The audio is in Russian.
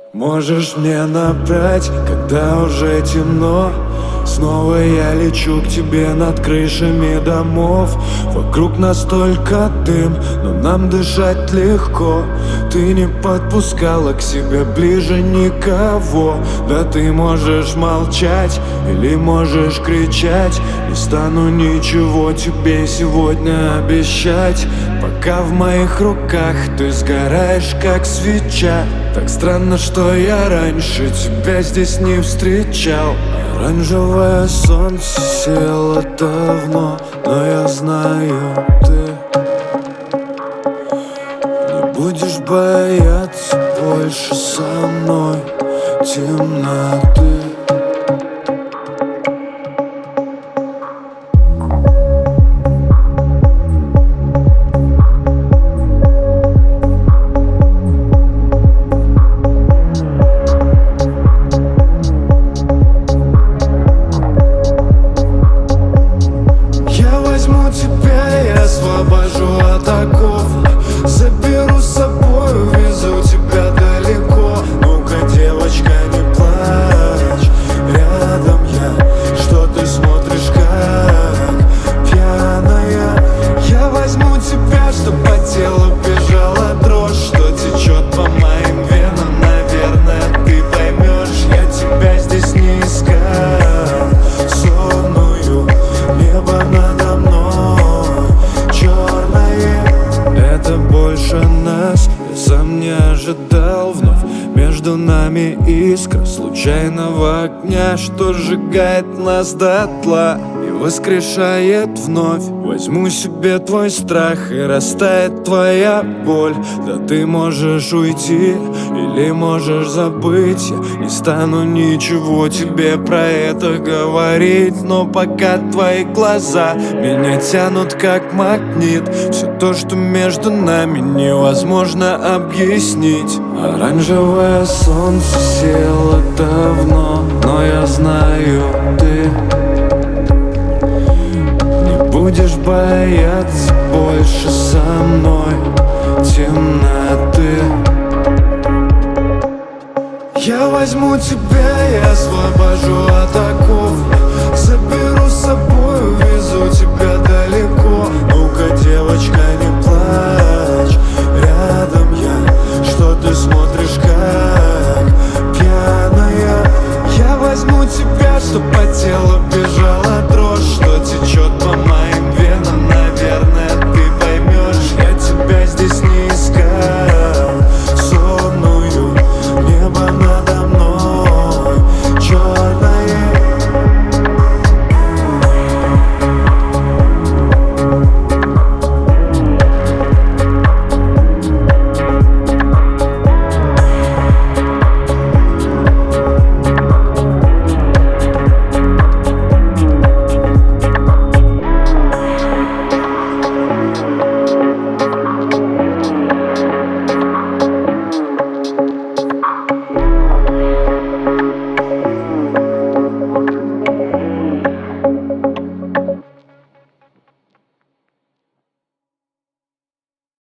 Можешь мне набрать, когда уже темно. Снова я лечу к тебе над крышами домов. Вокруг нас только дым, но нам дышать легко. Ты не подпускала к себе ближе никого. Да ты можешь молчать или можешь кричать. Не стану ничего тебе сегодня обещать, пока в моих руках ты сгораешь как свеча. Так странно, что я раньше тебя здесь не встречал. Оранжевое солнце село давно, но я знаю, ты не будешь бояться больше со мной темноты. Тебя я освобожу от оков, заберу с собой, увезу тебя далеко. Ну-ка, девочка, не плачь, рядом я. Что ты смотришь, как пьяная? Я возьму тебя, чтоб по телу бежала дрожь, что течет по моим венам. Наверное, ты поймешь, я тебя здесь не искал. Сонную небо надо мной черное, это больше нас. Я сам не ожидал вновь. Между нами искра случайного огня, что сжигает нас дотла и воскрешает вновь. Возьму себе твой страх, и растает твоя боль. Да ты можешь уйти или можешь забыть. Я не стану ничего тебе про это говорить, но пока твои глаза меня тянут как магнит, все то, что между нами, невозможно объяснить. Оранжевое солнце село давно, но я знаю, ты не будешь бояться больше со мной темноты. Я возьму тебя и освобожу от оков,